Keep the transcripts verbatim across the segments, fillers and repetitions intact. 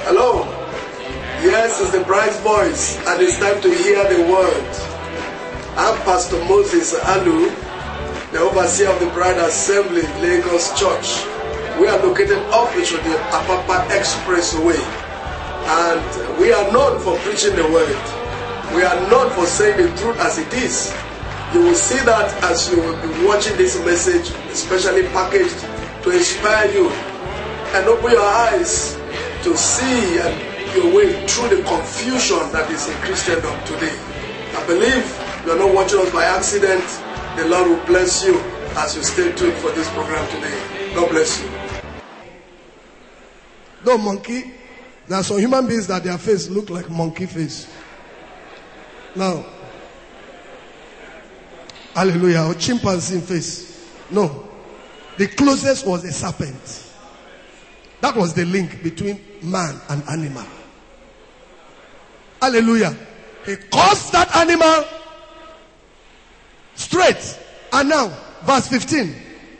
Hello. Yes, it's the bright voice, and it's time to hear the word. I'm Pastor Moses Alu, the overseer of the Bride Assembly, Lagos Church. We are located off the Apapa Expressway, and we are known for preaching the word. We are known for saying the truth as it is. You will see that as you will be watching this message, especially packaged to inspire you and open your eyes to see and your way through the confusion that is in Christendom today. I believe you are not watching us by accident. The Lord will bless you as you stay tuned for this program today. God bless you. No monkey. There are some human beings that their face look like monkey face. Now, hallelujah, or chimpanzee face. No. The closest was a serpent. That was the link between man and animal. Hallelujah. He caused that animal straight. And now, verse fifteen.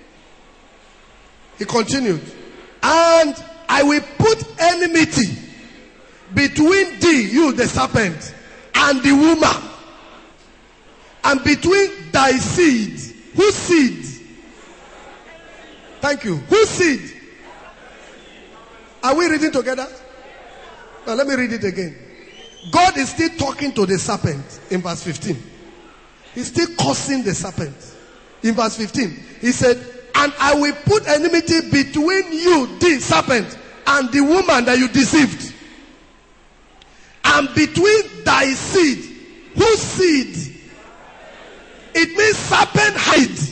He continued. And I will put enmity between thee, you the serpent, and the woman, and between thy seed. Whose seed? Thank you. Whose seed? Are we reading together? Now let me read it again. God is still talking to the serpent in verse fifteen. He's still cursing the serpent. In verse fifteen, he said, and I will put enmity between you, the serpent, and the woman that you deceived, and between thy seed. Whose seed? It means serpent hide.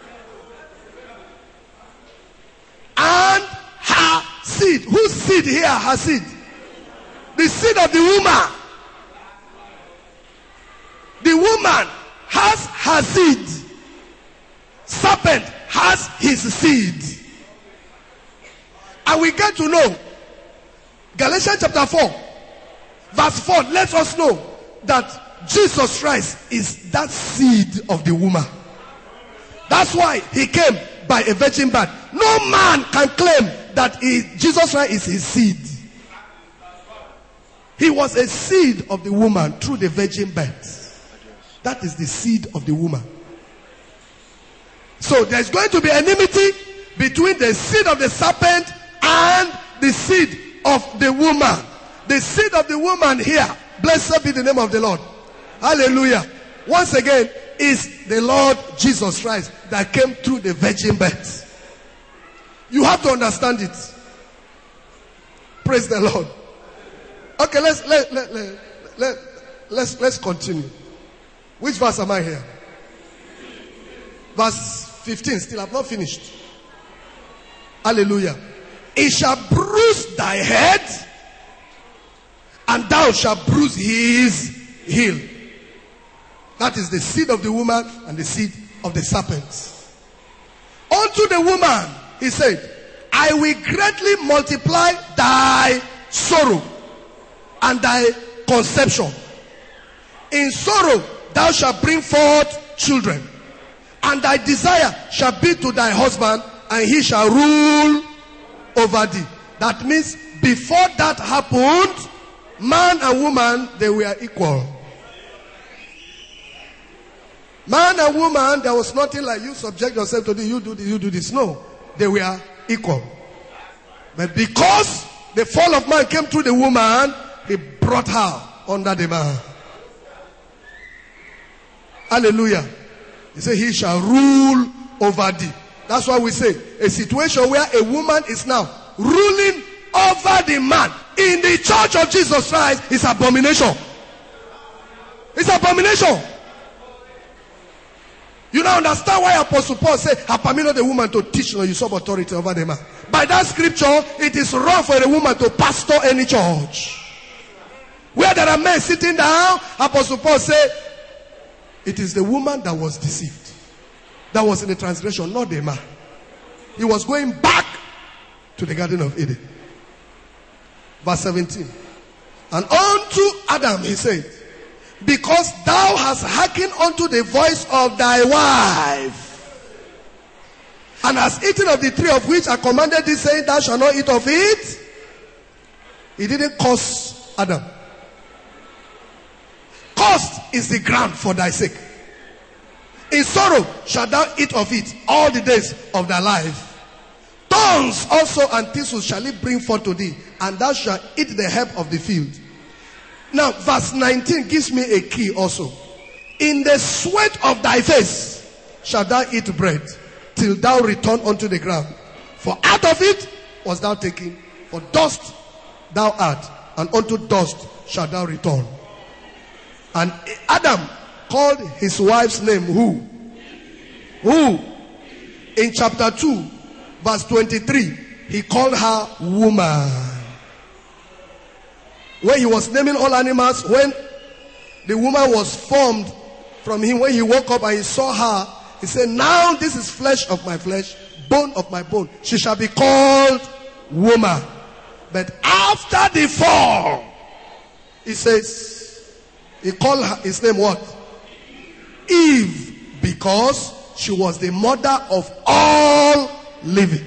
And her seed. Whose seed here? Her seed. The seed of the woman. The woman has her seed. Serpent has his seed. And we get to know Galatians chapter four verse four lets us know that Jesus Christ is that seed of the woman. That's why he came by a virgin birth. No man can claim that he, Jesus Christ is his seed. He was a seed of the woman through the virgin birth. That is the seed of the woman. So there's going to be enmity between the seed of the serpent and the seed of the woman. The seed of the woman here, blessed be the name of the Lord. Hallelujah. Once again, is the Lord Jesus Christ that came through the virgin birth. You have to understand it. Praise the Lord. Okay, let's let let let, let let's let's continue. Which verse am I here? Verse fifteen. Still, I've not finished. Hallelujah. It shall bruise thy head, and thou shalt bruise his heel. That is the seed of the woman and the seed of the serpent. Unto the woman, he said, I will greatly multiply thy sorrow and thy conception. In sorrow thou shalt bring forth children, and thy desire shall be to thy husband, and he shall rule over thee. That means before that happened, man and woman, they were equal. Man and woman, there was nothing like you subject yourself to this, you do this, you do this. No, they were equal. But because the fall of man came through the woman, he brought her under the man. Hallelujah. He said, he shall rule over thee. That's why we say, a situation where a woman is now ruling over the man in the church of Jesus Christ is abomination. It's abomination. You don't understand why Apostle Paul said, I permit not the woman to teach nor usurp authority over the man. By that scripture, it is wrong for a woman to pastor any church. Where there are men sitting down, Apostle Paul said, it is the woman that was deceived. That was in the transgression, not the man. He was going back to the Garden of Eden. Verse seventeen. And unto Adam he said, because thou hast hearkened unto the voice of thy wife, and hast eaten of the tree of which I commanded thee, saying, thou shalt not eat of it. He didn't curse Adam. Cursed is the ground for thy sake. In sorrow shalt thou eat of it all the days of thy life. Thorns also and thistles shall it bring forth to thee, and thou shalt eat the herb of the field. Now, verse nineteen gives me a key also. In the sweat of thy face shalt thou eat bread, till thou return unto the ground. For out of it was thou taken, for dust thou art, and unto dust shalt thou return. And Adam called his wife's name who? Who? In chapter two, verse twenty-three, he called her woman. When he was naming all animals, when the woman was formed from him, when he woke up and he saw her, he said, now this is flesh of my flesh, bone of my bone. She shall be called woman. But after the fall, he says, he called her, his name what? Eve, because she was the mother of all living.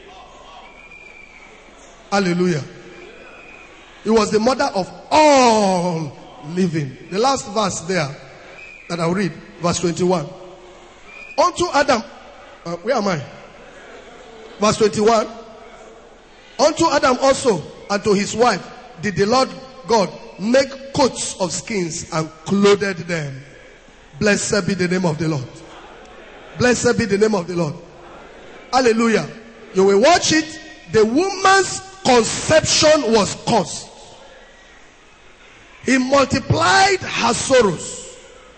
Hallelujah. He was the mother of all living. The last verse there that I'll read, verse twenty-one. Unto Adam, uh, where am I? Verse twenty-one. Unto Adam also and to his wife did the Lord God make coats of skins and clothed them. Blessed be the name of the Lord. Blessed be the name of the Lord. Hallelujah. You will watch it. The woman's conception was caused. He multiplied her sorrows.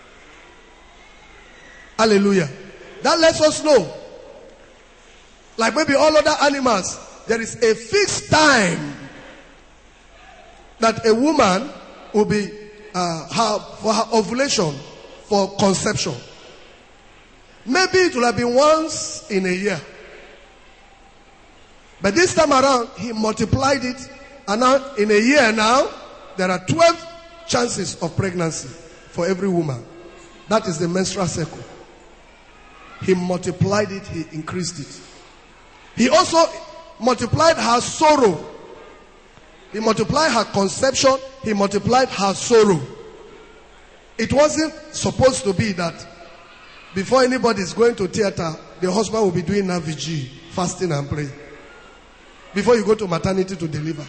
Hallelujah. That lets us know, like maybe all other animals, there is a fixed time that a woman will be uh, her, for her ovulation, for conception. Maybe it will have been once in a year. But this time around, he multiplied it. And now, in a year now, there are twelve chances of pregnancy for every woman. That is the menstrual cycle. He multiplied it, he increased it. He also multiplied her sorrow. He multiplied her conception, he multiplied her sorrow. It wasn't supposed to be that before anybody is going to theater, the husband will be doing a vigil, fasting and praying. Before you go to maternity to deliver.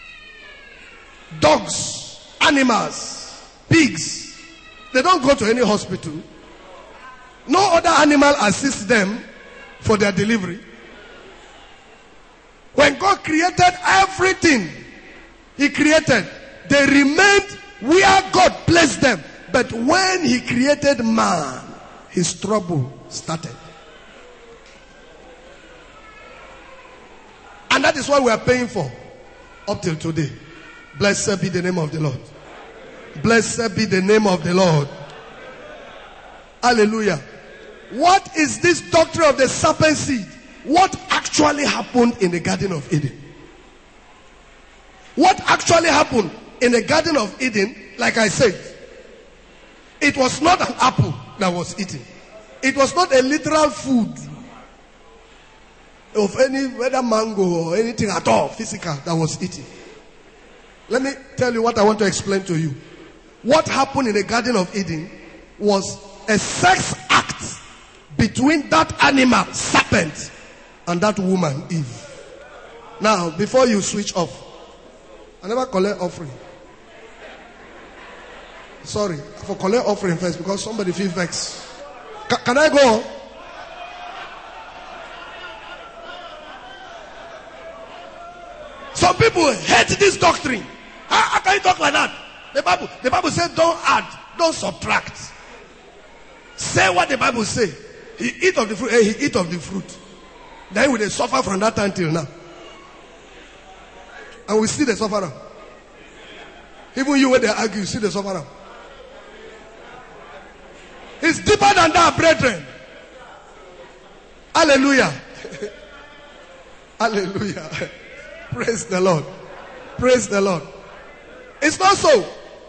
Dogs, animals, pigs, they don't go to any hospital. No other animal assists them for their delivery. When God created everything he created, they remained where God placed them. But when he created man, his trouble started. And that is what we are paying for up till today. Blessed be the name of the Lord. Blessed be the name of the Lord. Hallelujah. What is this doctrine of the serpent seed? What actually happened in the Garden of Eden? What actually happened in the Garden of Eden, like I said, it was not an apple that was eaten. It was not a literal food of any, whether mango or anything at all, physical, that was eaten. Let me tell you what I want to explain to you. What happened in the Garden of Eden was a sex act between that animal, serpent, and that woman, Eve. Now, before you switch off, I never collect offering. Sorry, for collect offering first because somebody feel vexed. Ca- can I go? Some people hate this doctrine. How, how can you talk like that? The Bible, the Bible says don't add, don't subtract. Say what the Bible says. He eat of the fruit, eh, he eat of the fruit. Then we they suffer from that time till now. And we see the sufferer. Even you when they argue, you see the sufferer. It's deeper than that, brethren. Hallelujah. Hallelujah. Praise the Lord. Praise the Lord. It's not so.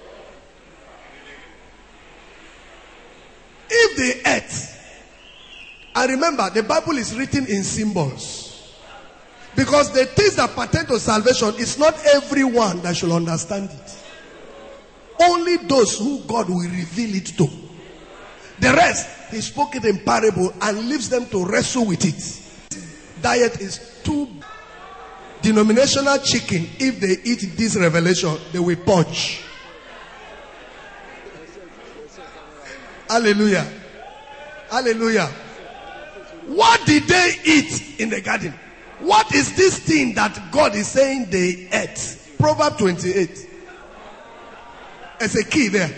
If the earth, and remember, the Bible is written in symbols. Because the things that pertain to salvation, is not everyone that should understand it. Only those who God will reveal it to. The rest, he spoke it in parable and leaves them to wrestle with it. Diet is too denominational chicken. If they eat this revelation, they will purge. Hallelujah. Hallelujah. What did they eat in the garden? What is this thing that God is saying they ate? Proverbs twenty-eight. There's a key there.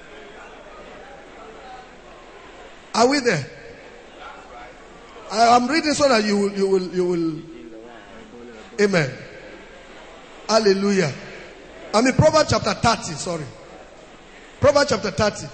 Are we there? I am reading so that you will, you will, you will. Amen. Hallelujah. I mean Proverbs chapter thirty, sorry. Proverbs chapter thirty.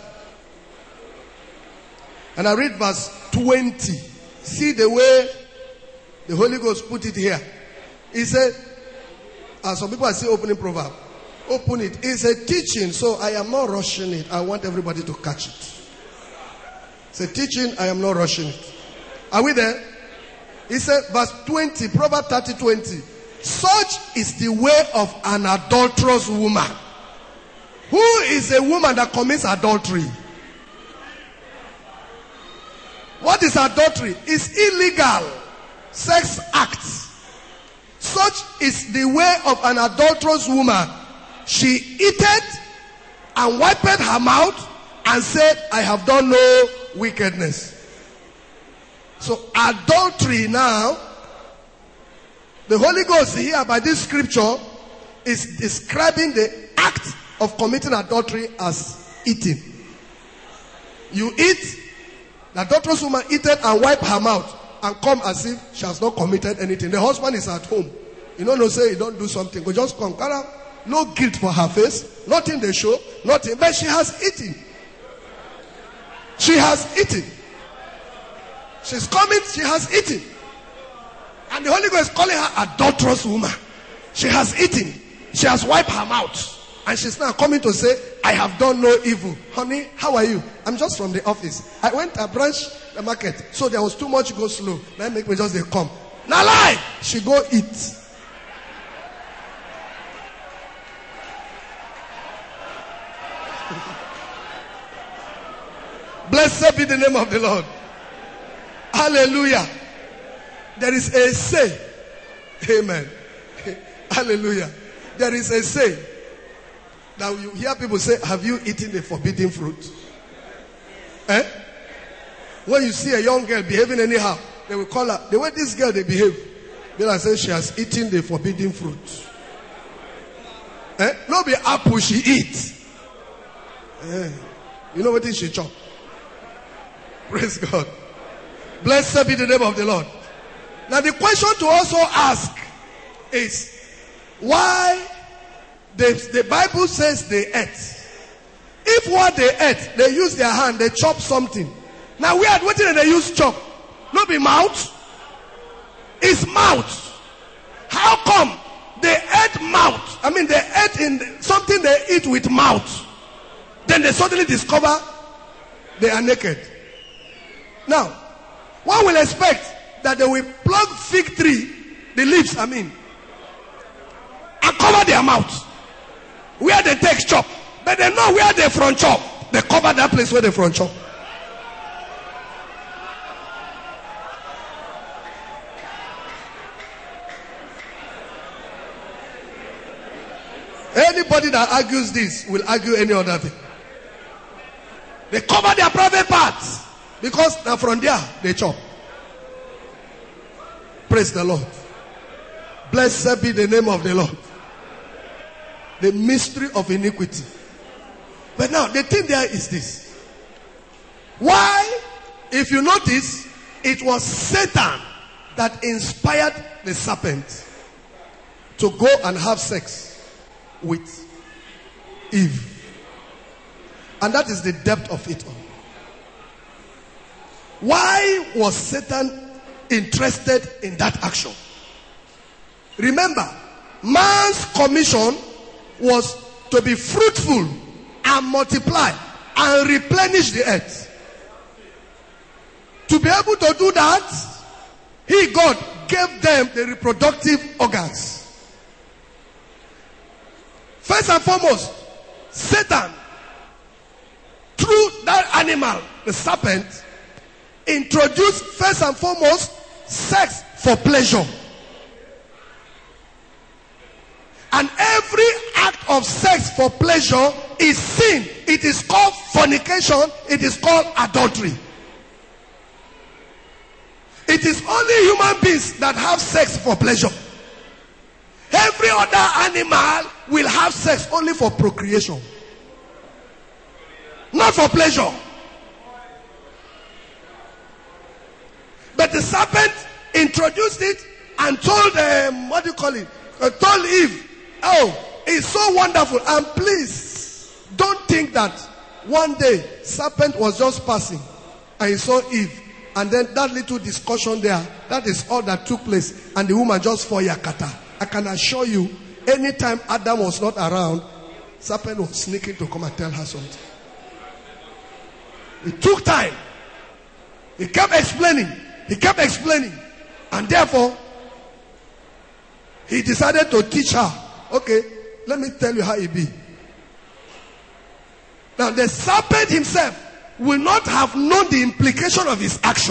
And I read verse twenty. See the way the Holy Ghost put it here. He said, uh, some people are still opening proverb. Open it. It's a teaching, so I am not rushing it. I want everybody to catch it. It's a teaching, I am not rushing it. Are we there? He said, verse twenty, Proverbs thirty, twenty. Such is the way of an adulterous woman. Who is a woman that commits adultery? What is adultery? It's illegal sex acts. Such is the way of an adulterous woman. She eateth and wiped her mouth and said, I have done no wickedness. So adultery now, the Holy Ghost here by this scripture is describing the act of committing adultery as eating. You eat, the adulterous woman eateth and wipe her mouth and come as if she has not committed anything. The husband is at home. You know, no say you don't do something. Go just come. No guilt for her face. Nothing they show. Nothing. But she has eaten. She has eaten. She's coming. She has eaten. And the Holy Ghost is calling her adulterous woman. She has eaten. She has wiped her mouth. And she's now coming to say, I have done no evil. Honey, how are you? I'm just from the office. I went to branch the market. So there was too much go slow. Then make me just they come. Now lie. She go eat. Blessed be the name of the Lord. Hallelujah. There is a say. Amen. Hallelujah. There is a say. Now you hear people say, have you eaten the forbidden fruit? Eh? When you see a young girl behaving anyhow, they will call her, the way this girl they behave, they'll say she has eaten the forbidden fruit. Eh? No be apple she eats. Eh. You know what is she chop? Praise God. Blessed be the name of the Lord. Now the question to also ask is, why the, the Bible says they ate? If what they ate, they use their hand, they chop something. Now we are waiting and they use chop. Not be mouth. It's mouth. How come they ate mouth? I mean they ate in something they eat with mouth. Then they suddenly discover they are naked. Now, one will expect that they will plug fig tree, the leaves, I mean, and cover their mouth. Where they take chop. But they know where they from chop. They cover that place where they from chop. Anybody that argues this will argue any other thing. They cover their private parts. Because now from there, they chop. Praise the Lord. Blessed be the name of the Lord. The mystery of iniquity. But now, the thing there is this. Why, if you notice, it was Satan that inspired the serpent to go and have sex with Eve. And that is the depth of it all. Why was Satan interested in that action? Remember, man's commission was to be fruitful and multiply and replenish the earth. To be able to do that, he, God, gave them the reproductive organs. First and foremost, Satan, through that animal, the serpent, introduced first and foremost sex for pleasure. And every act of sex for pleasure is sin. It is called fornication. It is called adultery. It is only human beings that have sex for pleasure. Every other animal will have sex only for procreation, not for pleasure. But the serpent introduced it and told um, what do you call it? Uh, told Eve, oh, it's so wonderful. And please, don't think that one day serpent was just passing and he saw Eve. And then that little discussion there, that is all that took place. And the woman just for yakata. I can assure you, anytime Adam was not around, serpent was sneaking to come and tell her something. It took time. He kept explaining. He kept explaining. And therefore, he decided to teach her. Okay, let me tell you how it be. Now, the serpent himself will not have known the implication of his action.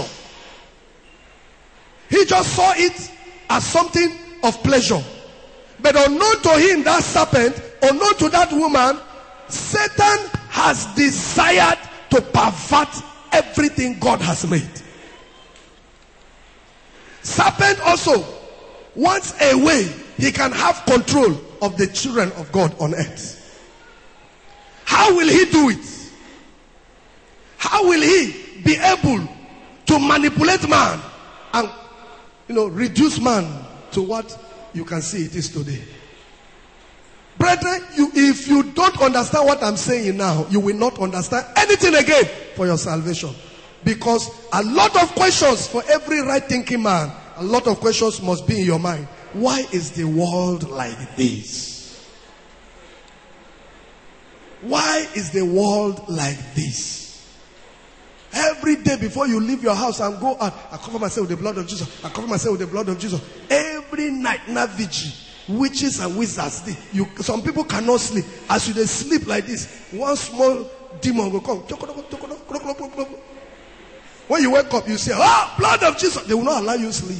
He just saw it as something of pleasure. But unknown to him, that serpent, unknown to that woman, Satan has desired to pervert everything God has made. Serpent also wants a way he can have control of the children of God on earth. How will he do it? How will he be able to manipulate man and, you know, reduce man to what you can see it is today? Brethren, you, if you don't understand what I'm saying now, you will not understand anything again for your salvation. Because a lot of questions for every right thinking man, a lot of questions must be in your mind. Why is the world like this? Why is the world like this? Every day before you leave your house and go out, I cover myself with the blood of Jesus. I cover myself with the blood of Jesus. Every night, na vigil, witches and wizards. They, you, some people cannot sleep. As you they sleep like this, one small demon will come. When you wake up, you say, "Oh, blood of Jesus!" They will not allow you to sleep.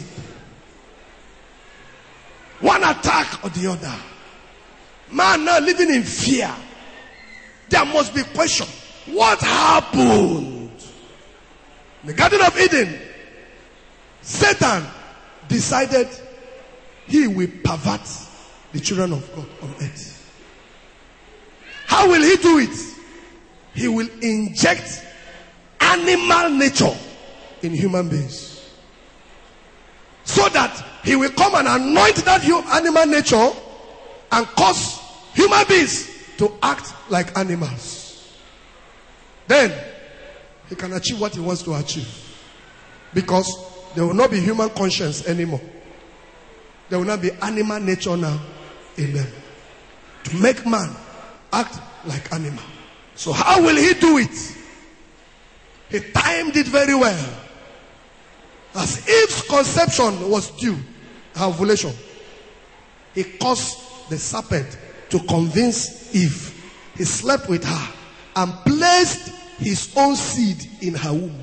One attack or the other. Man now living in fear. There must be question. What happened? In the Garden of Eden, Satan decided he will pervert the children of God on earth. How will he do it? He will inject animal nature in human beings. So that he will come and anoint that animal nature and cause human beings to act like animals. Then he can achieve what he wants to achieve. Because there will not be human conscience anymore. There will not be animal nature now in them. To make man act like animal. So how will he do it? He timed it very well. As Eve's conception was due, her ovulation, he caused the serpent to convince Eve. He slept with her and placed his own seed in her womb.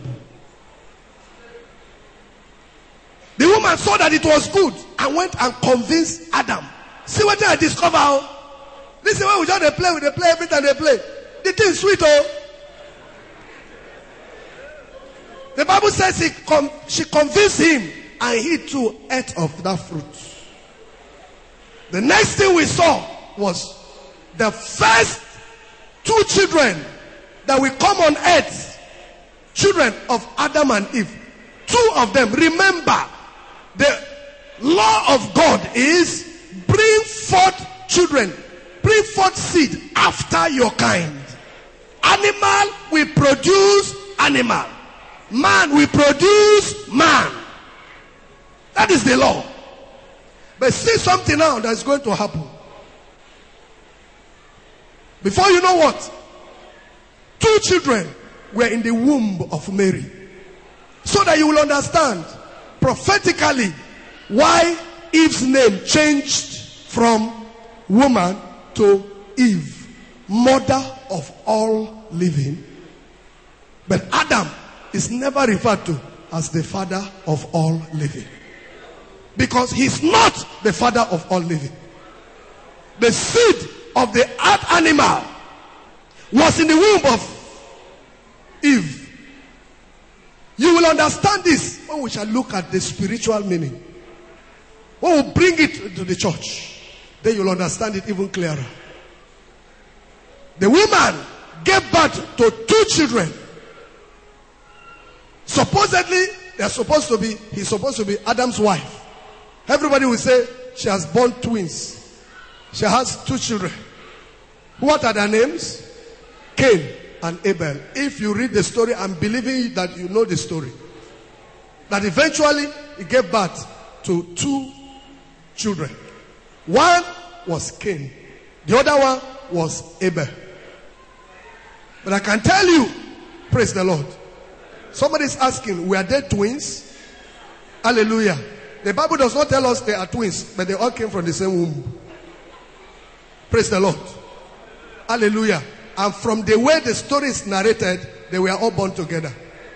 The woman saw that it was good and went and convinced Adam. See what I discover? This is why we just they play with they play every time they play. The thing is sweet, oh. The Bible says he com- she convinced him and he too ate of that fruit. The next thing we saw was the first two children that will come on earth, children of Adam and Eve. Two of them, remember, the law of God is bring forth children, bring forth seed after your kind. Animal will produce animal. Man will produce man. That is the law. But see something now that's going to happen. Before you know what? Two children were in the womb of Mary. So that you will understand, prophetically, why Eve's name changed from woman to Eve, mother of all living. But Adam is never referred to as the father of all living, because he's not the father of all living. The seed of the earth animal was in the womb of Eve. You will understand this when we shall look at the spiritual meaning. When we bring it to the church, then you'll understand it even clearer. The woman gave birth to two children. Supposedly, they are supposed to be, he's supposed to be Adam's wife. Everybody will say she has born twins. She has two children. What are their names? Cain and Abel. If you read the story, I'm believing that you know the story. That eventually he gave birth to two children. One was Cain. The other one was Abel. But I can tell you, praise the Lord. Somebody is asking, were they twins? Hallelujah. The Bible does not tell us they are twins, but they all came from the same womb. Praise the Lord. Hallelujah. And from the way the story is narrated, they were all born together.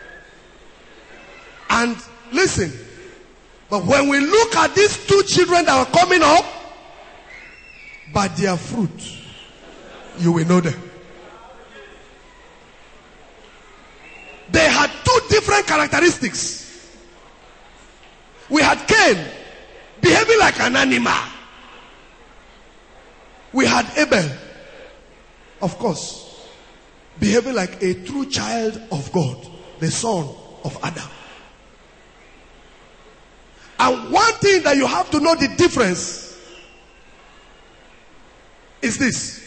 And listen, but when we look at these two children that are coming up, by their fruit, you will know them. They had two different characteristics. We had Cain behaving like an animal. We had Abel, of course, behaving like a true child of God, the son of Adam. And one thing that you have to know the difference is this.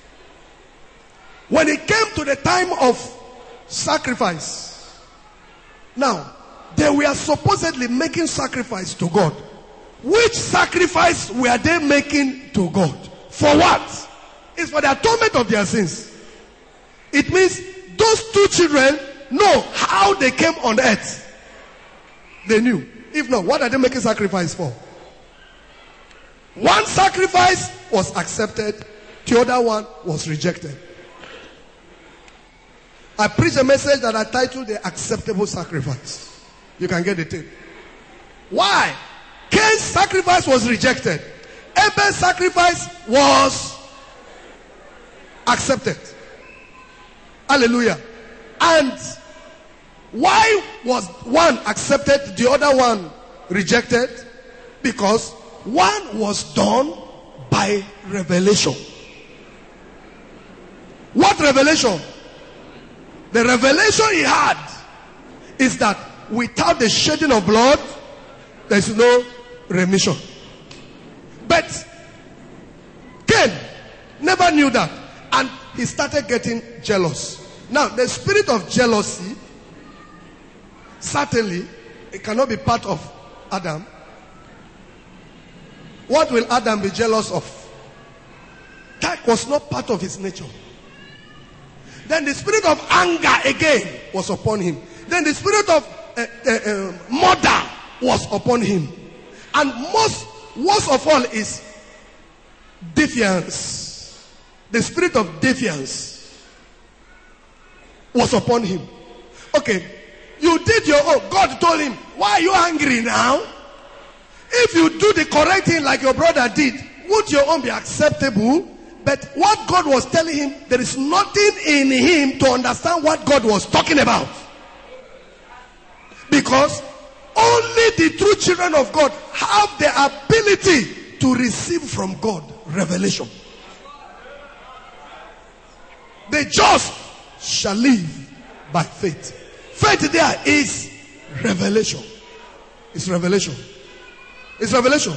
When it came to the time of sacrifice, now, they were supposedly making sacrifice to God. Which sacrifice were they making to God? For what? It's for the atonement of their sins. It means those two children know how they came on earth. They knew. If not, what are they making sacrifice for? One sacrifice was accepted, the other one was rejected. I preached a message that I titled The Acceptable Sacrifice. You can get the tape. Why? Cain's sacrifice was rejected. Abel's sacrifice was accepted. Hallelujah. And why was one accepted, the other one rejected? Because one was done by revelation. What revelation? The revelation he had is that without the shedding of blood, there is no remission. But Cain never knew that, and he started getting jealous. Now, the spirit of jealousy, certainly, it cannot be part of Adam. What will Adam be jealous of? That was not part of his nature. Then the spirit of anger again was upon him. Then the spirit of uh, uh, uh, murder was upon him. And most, worst of all is defiance. The spirit of defiance was upon him. Okay, you did your own. God told him, why are you angry now? If you do the correct thing like your brother did, would your own be acceptable? But what God was telling him, there is nothing in him to understand what God was talking about. Because only the true children of God have the ability to receive from God revelation. The just shall live by faith. Faith there is revelation. It's revelation. It's revelation.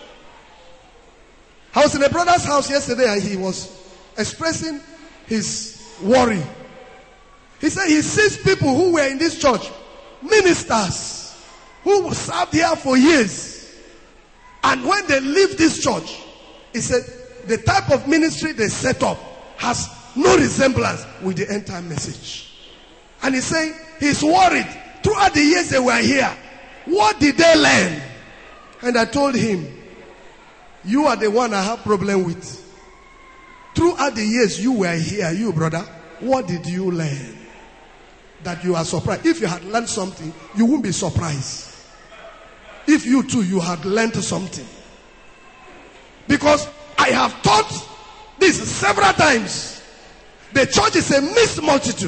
I was in a brother's house yesterday and he was expressing his worry. He said he sees people who were in this church, ministers, who served here for years. And when they leave this church, he said the type of ministry they set up has no resemblance with the end time message. And he's saying he's worried. Throughout the years they were here, what did they learn? And I told him, you are the one I have problem with. Throughout the years you were here, you brother, what did you learn that you are surprised? If you had learned something, you wouldn't be surprised. If you too, you had learned something. Because I have taught this several times. The church is a mixed multitude.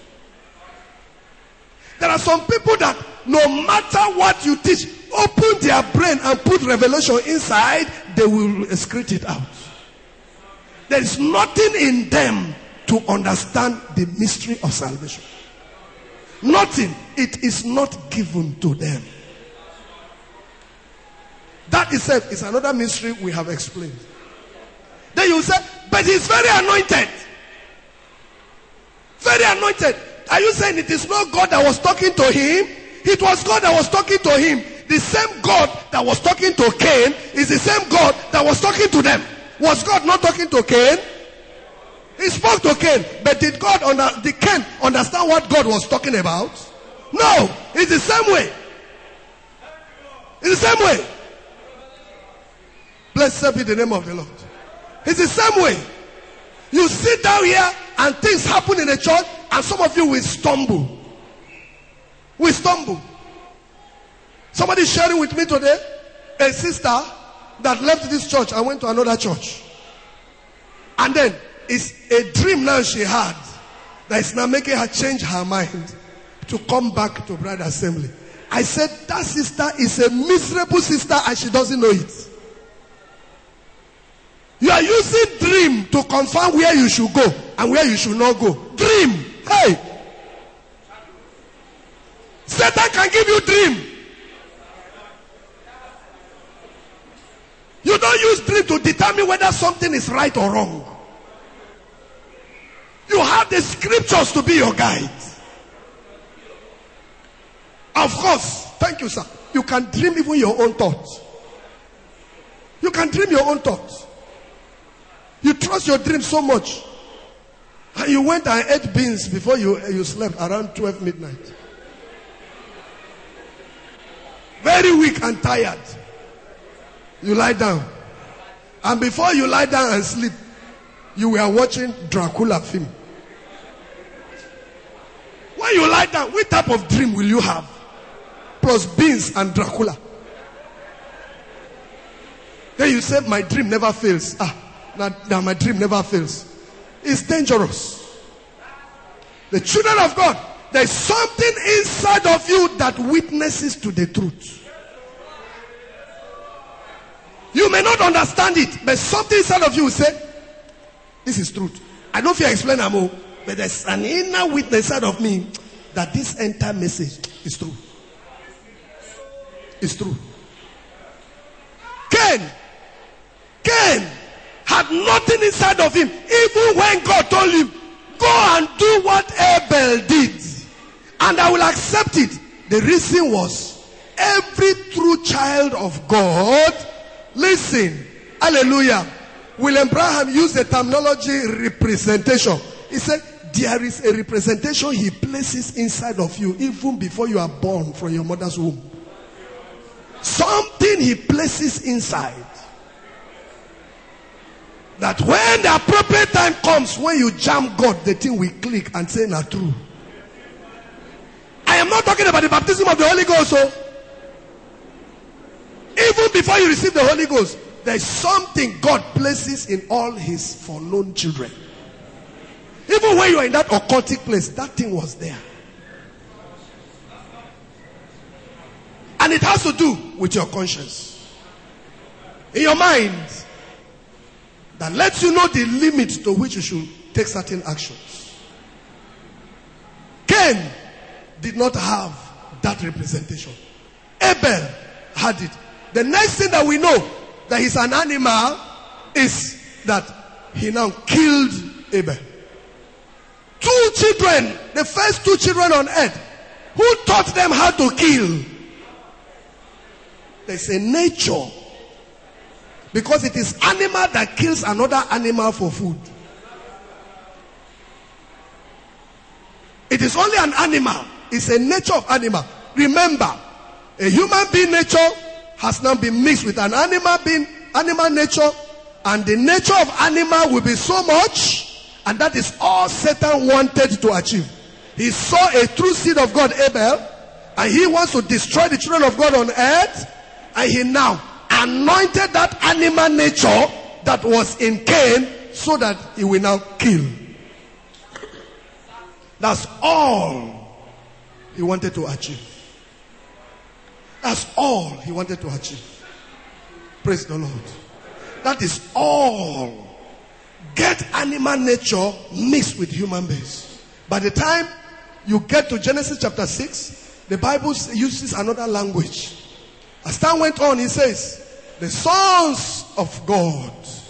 There are some people that no matter what you teach, open their brain and put revelation inside, they will excrete it out. There is nothing in them to understand the mystery of salvation. Nothing. It is not given to them. That itself is another mystery we have explained. Then you say, but he's very anointed. Very anointed. Are you saying it is not God that was talking to him? It was God that was talking to him. The same God that was talking to Cain is the same God that was talking to them. Was God not talking to Cain? He spoke to Cain. But did God under, did Cain understand what God was talking about? No. It's the same way. It's the same way. Blessed be the name of the Lord. It's the same way. You sit down here and things happen in the church and some of you will stumble. We stumble. Somebody sharing with me today, a sister that left this church and went to another church. And then it's a dream now she had that is now making her change her mind to come back to Bride Assembly. I said that sister is a miserable sister and she doesn't know it. You are using dream to confirm where you should go and where you should not go. Dream. Hey. Satan can give you dream. You don't use dream to determine whether something is right or wrong. You have the scriptures to be your guide. Of course. Thank you, sir. You can dream even your own thoughts. You can dream your own thoughts. You trust your dream so much. And you went and ate beans before you, you slept around twelve midnight. Very weak and tired. You lie down. And before you lie down and sleep, you were watching Dracula film. When you lie down, what type of dream will you have? Plus beans and Dracula. Then you say, my dream never fails. Ah. Now, now my dream never fails. It's dangerous. The children of God, there's something inside of you that witnesses to the truth. You may not understand it, but something inside of you will say, this is truth. I don't feel explain them all, but there's an inner witness inside of me that this entire message is true. It's true. Cain, Cain had nothing inside of him. Even when God told him, go and do what Abel did, and I will accept it. The reason was, every true child of God, listen, hallelujah. William Branham used the terminology representation. He said, there is a representation he places inside of you even before you are born from your mother's womb. Something he places inside. That when the appropriate time comes, when you jam God, the thing will click and say, "Na true." I am not talking about the baptism of the Holy Ghost. So, even before you receive the Holy Ghost, there is something God places in all his foreknown children. Even when you are in that occultic place, that thing was there. And it has to do with your conscience. In your mind. That lets you know the limit to which you should take certain actions. Cain did not have that representation. Abel had it. The next thing that we know that he's an animal is that he now killed Abel. Two children, the first two children on earth, who taught them how to kill? There's a nature. Because it is animal that kills another animal for food. It is only an animal. It's a nature of animal. Remember, a human being nature has now been mixed with an animal being, animal nature, and the nature of animal will be so much, and that is all Satan wanted to achieve. He saw a true seed of God, Abel, and he wants to destroy the children of God on earth, and he now anointed that animal nature that was in Cain so that he will now kill. That's all he wanted to achieve. That's all he wanted to achieve. Praise the Lord. That is all. Get animal nature mixed with human beings. By the time you get to Genesis chapter six, the Bible uses another language. As time went on, he says, the sons of God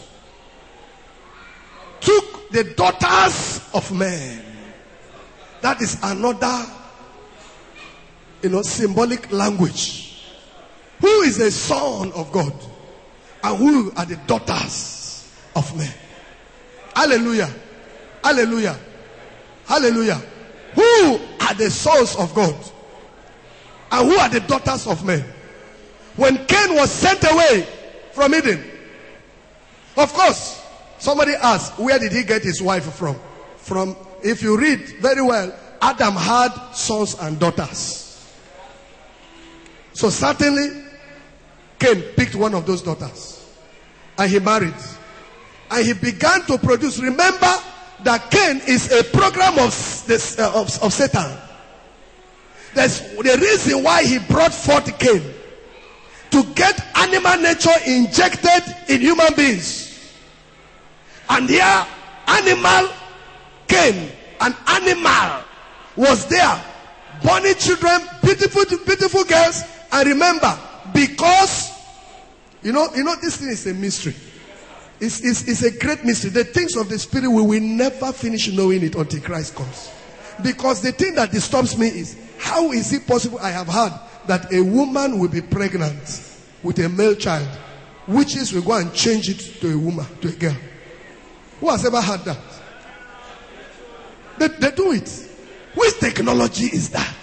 took the daughters of men. That is another, you know, symbolic language. Who is the son of God? And who are the daughters of men? Hallelujah. Hallelujah. Hallelujah. Who are the sons of God? And who are the daughters of men? When Cain was sent away from Eden, of course, somebody asked, where did he get his wife from? From, if you read very well, Adam had sons and daughters. So certainly, Cain picked one of those daughters. And he married. And he began to produce. Remember that Cain is a program of, this, uh, of, of Satan. That's the reason why he brought forth Cain. To get animal nature injected in human beings. And here, animal Cain, an animal, was there. Born children, beautiful, beautiful girls. And remember, because, you know, you know, this thing is a mystery. It's, it's, it's a great mystery. The things of the Spirit, we will never finish knowing it until Christ comes. Because the thing that disturbs me is, how is it possible I have heard that a woman will be pregnant with a male child, witches will go and change it to a woman, to a girl? Who has ever heard that? They, they do it. Which technology is that?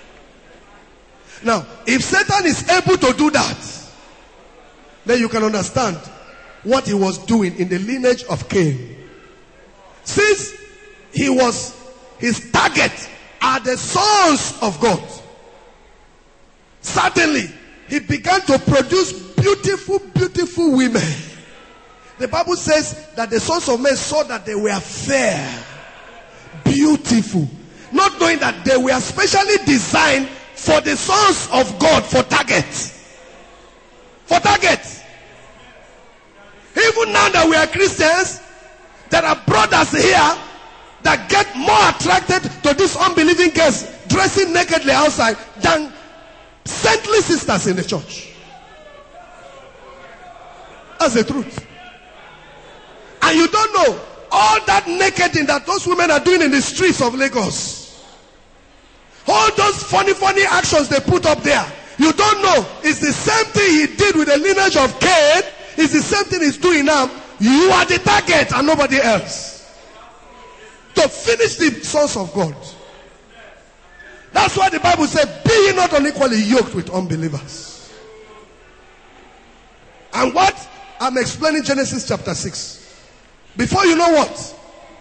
Now, if Satan is able to do that, then you can understand what he was doing in the lineage of Cain. Since he was, his target are the sons of God, certainly he began to produce beautiful, beautiful women. The Bible says that the sons of men saw that they were fair, beautiful, not knowing that they were specially designed for the sons of God, for target. For target. Even now that we are Christians, there are brothers here that get more attracted to these unbelieving girls dressing nakedly outside than saintly sisters in the church. That's the truth. And you don't know all that nakeding that those women are doing in the streets of Lagos. All those funny, funny actions they put up there. You don't know. It's the same thing he did with the lineage of Cain. It's the same thing he's doing now. You are the target and nobody else. To finish the sons of God. That's why the Bible says, be ye not unequally yoked with unbelievers. And what? I'm explaining Genesis chapter six. Before you know what?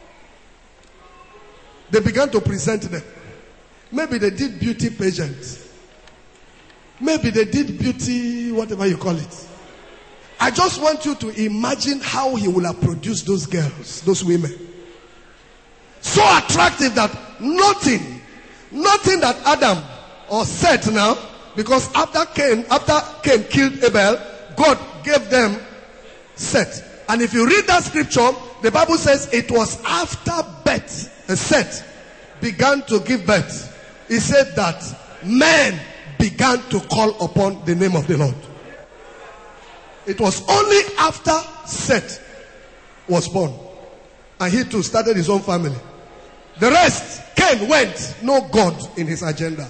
They began to present them. Maybe they did beauty pageants. Maybe they did beauty, whatever you call it. I just want you to imagine how he will have produced those girls, those women. So attractive that nothing, nothing that Adam or Seth now, because after Cain, after Cain killed Abel, God gave them Seth. And if you read that scripture, the Bible says it was after Beth, uh, Seth began to give birth. He said that men began to call upon the name of the Lord. It was only after Seth was born. And he too started his own family. The rest, Cain went, no God in his agenda.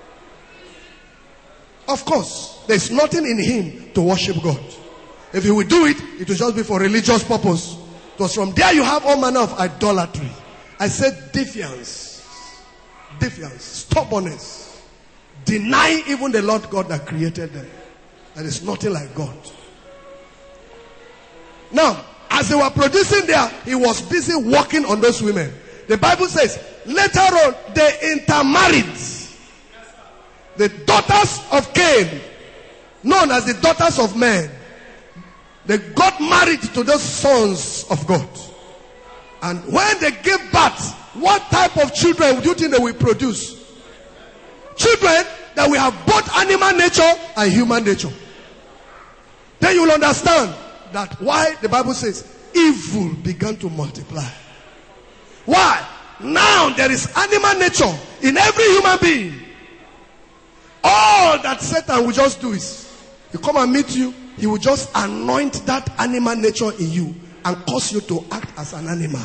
Of course, there's nothing in him to worship God. If he would do it, it would just be for religious purpose. Because from there you have all manner of idolatry. I said defiance. Defiance. Stubbornness. Denying even the Lord God that created them. There is nothing like God. Now, as they were producing there, he was busy working on those women. The Bible says, later on, they intermarried. The daughters of Cain, known as the daughters of men, they got married to those sons of God. And when they gave birth, what type of children do you think they will produce? Children that will have both animal nature and human nature. Then you will understand that why the Bible says evil began to multiply. Why? Now there is animal nature in every human being. All that Satan will just do is, he come and meet you, he will just anoint that animal nature in you and cause you to act as an animal.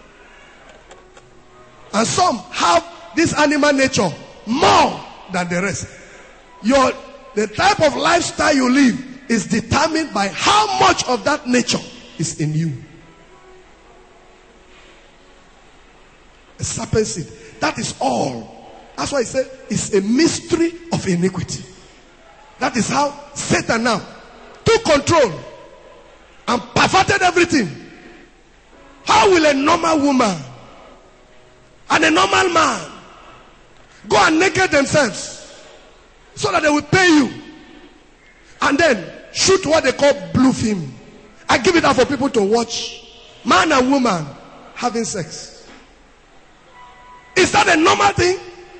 And some have this animal nature more than the rest. Your the type of lifestyle you live is determined by how much of that nature is in you. A serpent seed. That is all. That's why I said it's a mystery of iniquity. That is how Satan now took control and perverted everything. How will a normal woman and a normal man go and naked themselves so that they will pay you and then shoot what they call blue film and give it out for people to watch man and woman having sex? Is that a normal thing?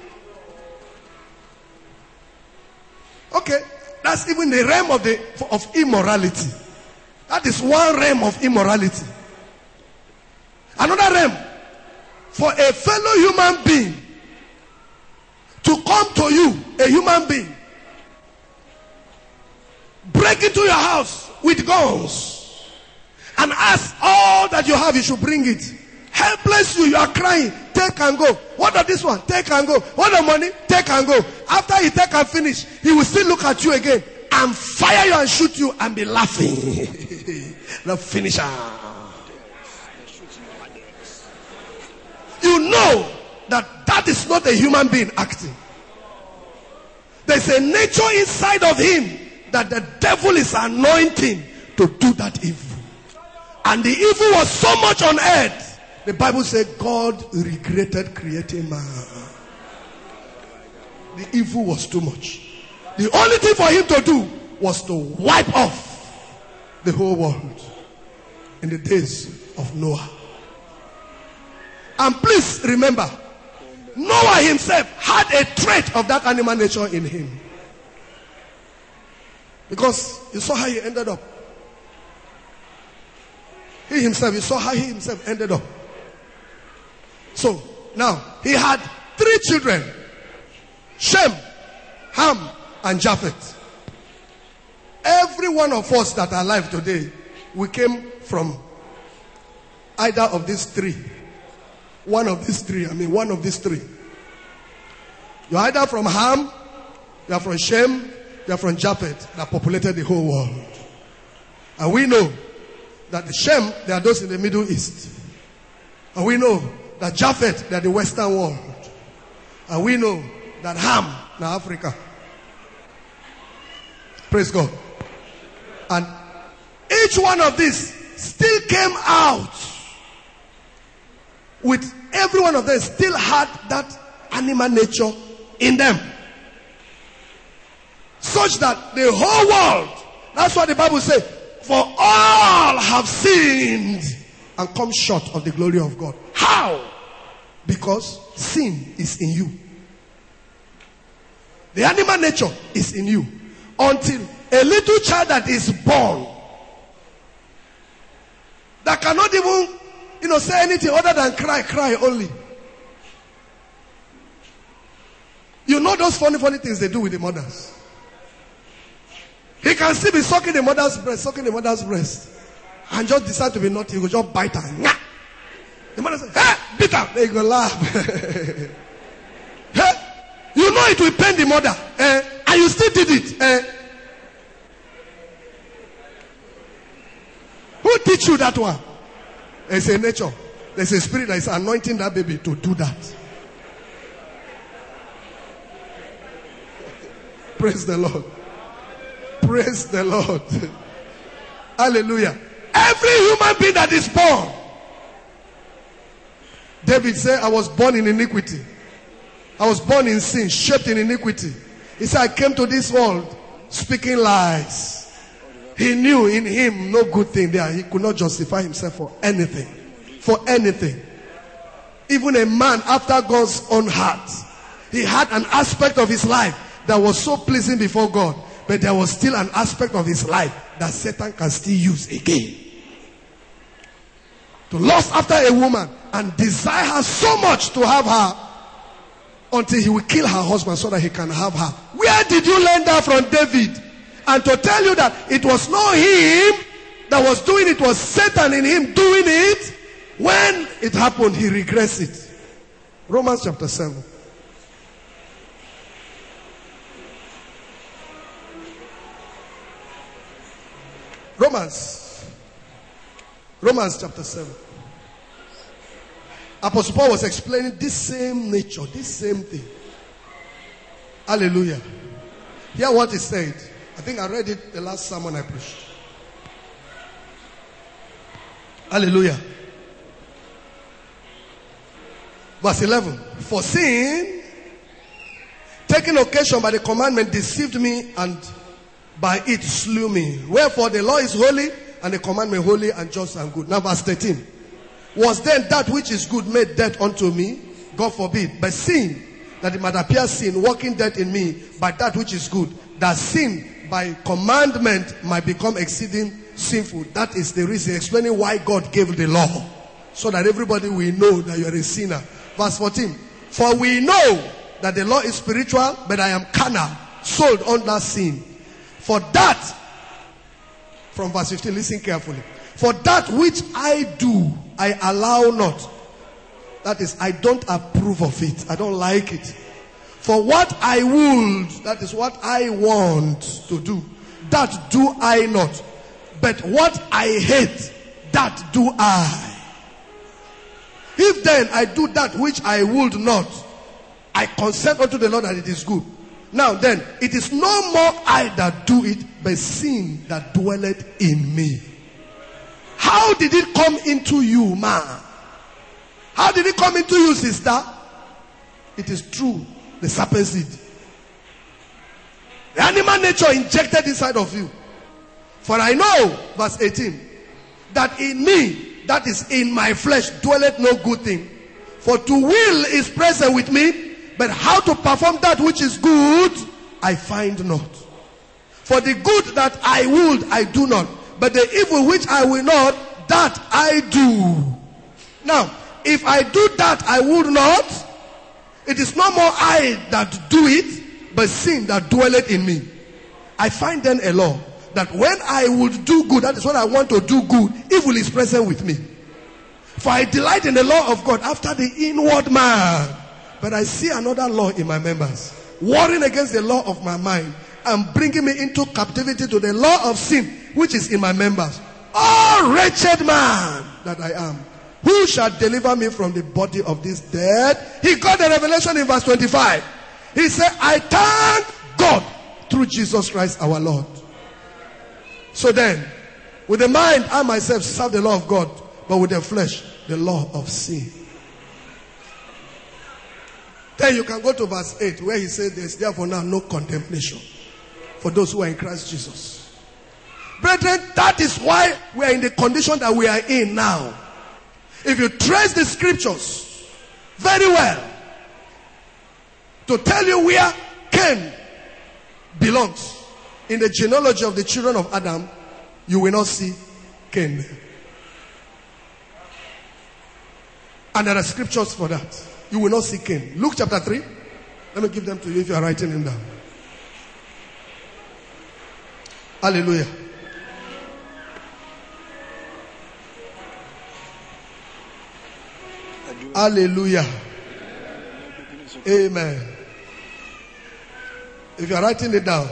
Okay, that's even the realm of the of immorality. That is one realm of immorality. Another realm, for a fellow human being to come to you, a human being, break into your house with guns and ask all that you have, you should bring it. Helpless you, you are crying, take and go. What of this one? Take and go. What of money? Take and go. After he take and finish, he will still look at you again and fire you and shoot you and be laughing. The finisher. You know that that is not a human being acting. There's a nature inside of him that the devil is anointing to do that evil. And the evil was so much on earth. The Bible says God regretted creating man. The evil was too much. The only thing for him to do was to wipe off the whole world in the days of Noah. And please remember, Noah himself had a trait of that animal nature in him. Because you saw how he ended up. He himself, you saw how he himself ended up. So, now, he had three children. Shem, Ham, and Japheth. Every one of us that are alive today, we came from either of these three. One of these three, I mean one of these three. You're either from Ham, you're from Shem, you're from Japheth that populated the whole world. And we know that the Shem, they are those in the Middle East. And we know that Japheth, they are the Western world. And we know that Ham, now Africa. Praise God. And each one of these still came out with every one of them still had that animal nature in them. Such that the whole world, that's what the Bible says, for all have sinned and come short of the glory of God. How? Because sin is in you. The animal nature is in you. Until a little child that is born, that cannot even, you know, say anything other than cry, cry only. You know those funny, funny things they do with the mothers. He can still be sucking the mother's breast, sucking the mother's breast, and just decide to be naughty. He will just bite her. Nah. The mother says, "Hey, beat her." They go laugh. Hey, you know it will pain the mother, eh? And you still did it. Eh? Who teach you that one? There's a nature. There's a spirit that is anointing that baby to do that. Praise the Lord. praise the Lord. Hallelujah. Every human being that is born. David said, I was born in iniquity. I was born in sin, shaped in iniquity. He said, I came to this world speaking lies. He knew in him no good thing there. He could not justify himself for anything. For anything. Even a man after God's own heart. He had an aspect of his life that was so pleasing before God. But there was still an aspect of his life that Satan can still use again. To lust after a woman and desire her so much to have her until he will kill her husband so that he can have her. Where did you learn that from David? And to tell you that it was not him that was doing it, was Satan in him doing it. When it happened, he regrets it. Romans chapter seven. Romans. Romans chapter seven. Apostle Paul was explaining this same nature, this same thing. Hallelujah. Hear what he said. I think I read it the last sermon I preached. Hallelujah. Verse eleven. For sin, taking occasion by the commandment, deceived me, and by it slew me. Wherefore the law is holy, and the commandment holy and just and good. Now verse thirteen. Was then that which is good made death unto me? God forbid. But sin, that it might appear sin, working death in me by that which is good, that sin by commandment might become exceeding sinful. That is the reason, explaining why God gave the law. So that everybody will know that you are a sinner. Verse fourteen. For we know that the law is spiritual, but I am carnal, sold under sin. For that, from verse fifteen, listen carefully. For that which I do, I allow not. That is, I don't approve of it. I don't like it. For what I would, that is what I want to do, that do I not. But what I hate, that do I. If then I do that which I would not, I consent unto the Lord that it is good. Now then, it is no more I that do it, but sin that dwelleth in me. How did it come into you, man? How did it come into you, sister? It is true, the serpent seed. The animal nature injected inside of you. For I know, verse eighteen, that in me, that is in my flesh, dwelleth no good thing. For to will is present with me, but how to perform that which is good, I find not. For the good that I would, I do not. But the evil which I will not, that I do. Now, if I do that I would not, it is no more I that do it, but sin that dwelleth in me. I find then a law, that when I would do good, that is when I want to do good, evil is present with me. For I delight in the law of God after the inward man. But I see another law in my members, warring against the law of my mind, and bringing me into captivity to the law of sin, which is in my members. Oh, wretched man that I am, who shall deliver me from the body of this death? He got the revelation in verse twenty-five. He said, I thank God through Jesus Christ our Lord. So then, with the mind, I myself serve the law of God, but with the flesh, the law of sin. Then you can go to verse eight, where he said, there is therefore now no condemnation for those who are in Christ Jesus. Brethren, that is why we are in the condition that we are in now. If you trace the scriptures very well, to tell you where Cain belongs in the genealogy of the children of Adam, you will not see Cain. And there are scriptures for that. You will not see Cain. Luke chapter three. Let me give them to you if you are writing them down. Hallelujah. Hallelujah. Amen. If you are writing it down.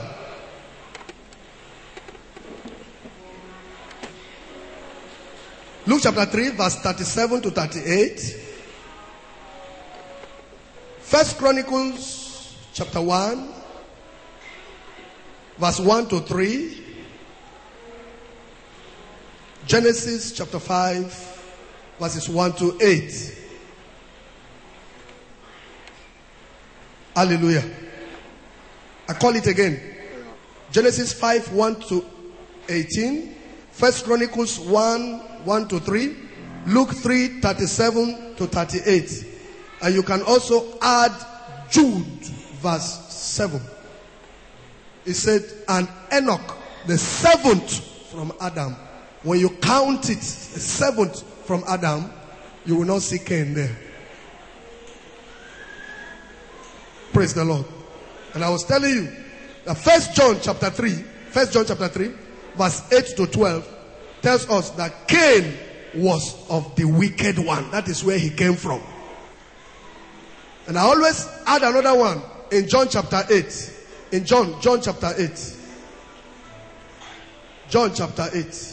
Luke chapter three, verse thirty-seven to thirty-eight. First Chronicles chapter one, verse one to three. Genesis chapter five, verses one to eight. Hallelujah. I call it again. Genesis five, one to eighteen. First Chronicles one, one to three. Luke three, thirty-seven to thirty-eight. And you can also add Jude, verse seven. It said, and Enoch, the seventh from Adam. When you count it, the seventh from Adam, you will not see Cain there. Praise the Lord. And I was telling you that First John chapter three, First John chapter three, verse eight to twelve, tells us that Cain was of the wicked one. That is where he came from. And I always add another one in John chapter eight. In John, John chapter eight. John chapter eight.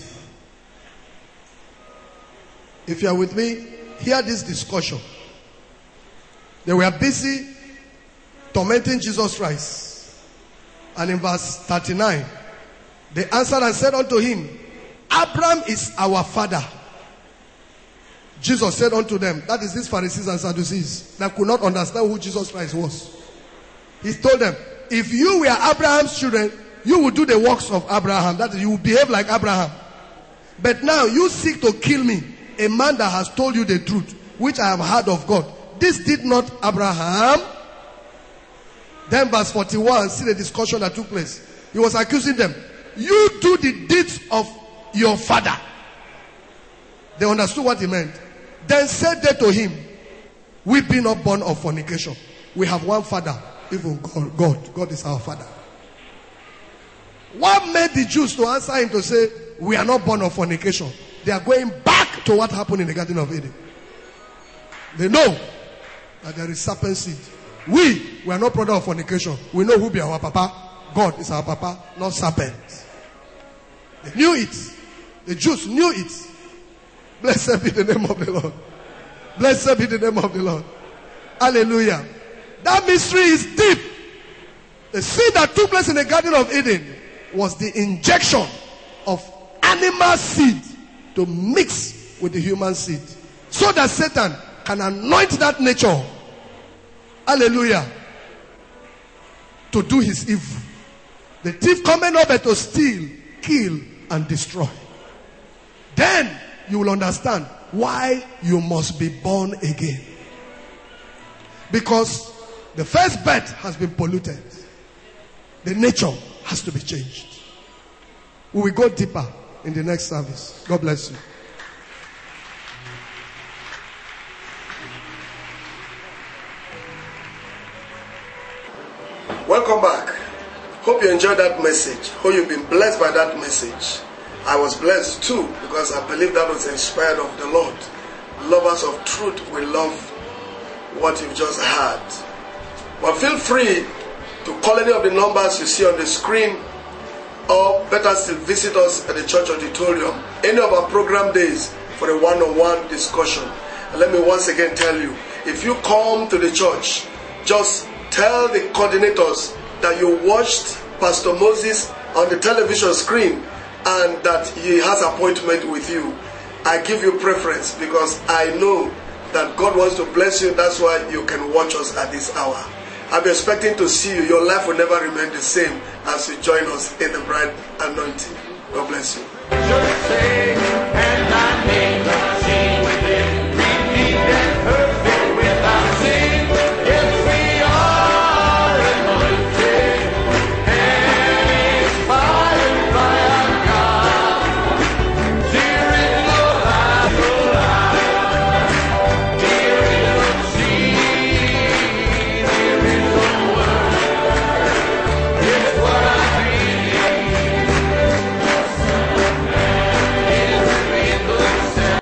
If you are with me, hear this discussion. They were busy tormenting Jesus Christ. And in verse thirty-nine, they answered and said unto him, Abraham is our father. Jesus said unto them, that is these Pharisees and Sadducees that could not understand who Jesus Christ was. He told them, if you were Abraham's children, you would do the works of Abraham. That is, you would behave like Abraham. But now you seek to kill me, a man that has told you the truth, which I have heard of God. This did not Abraham. Then verse forty-one, see the discussion that took place. He was accusing them. You do the deeds of your father. They understood what he meant. Then said they to him, we be not born of fornication. We have one father, even God. God, God is our father. What made the Jews to answer him to say, we are not born of fornication? They are going back to what happened in the Garden of Eden. They know that there is serpent seed. We, we are not product of fornication. We know who be our papa. God is our papa, not serpent. They knew it. The Jews knew it. Blessed be the name of the Lord. Blessed be the name of the Lord. Hallelujah. That mystery is deep. The seed that took place in the Garden of Eden was the injection of animal seed to mix with the human seed, so that Satan can anoint that nature. Hallelujah. To do his evil. The thief coming over to steal, kill, and destroy. Then you will understand why you must be born again. Because the first birth has been polluted. The nature has to be changed. We will go deeper in the next service. God bless you. Welcome back. Hope you enjoyed that message. Hope you've been blessed by that message. I was blessed too, because I believe that was inspired of the Lord. Lovers of truth will love what you've just heard. But feel free to call any of the numbers you see on the screen, or better still, visit us at the church auditorium any of our program days for a one-on-one discussion. And let me once again tell you, if you come to the church, just tell the coordinators that you watched Pastor Moses on the television screen and that he has appointment with you. I give you preference because I know that God wants to bless you. That's why you can watch us at this hour. I'll be expecting to see you. Your life will never remain the same as you join us in the bride anointing. God bless you.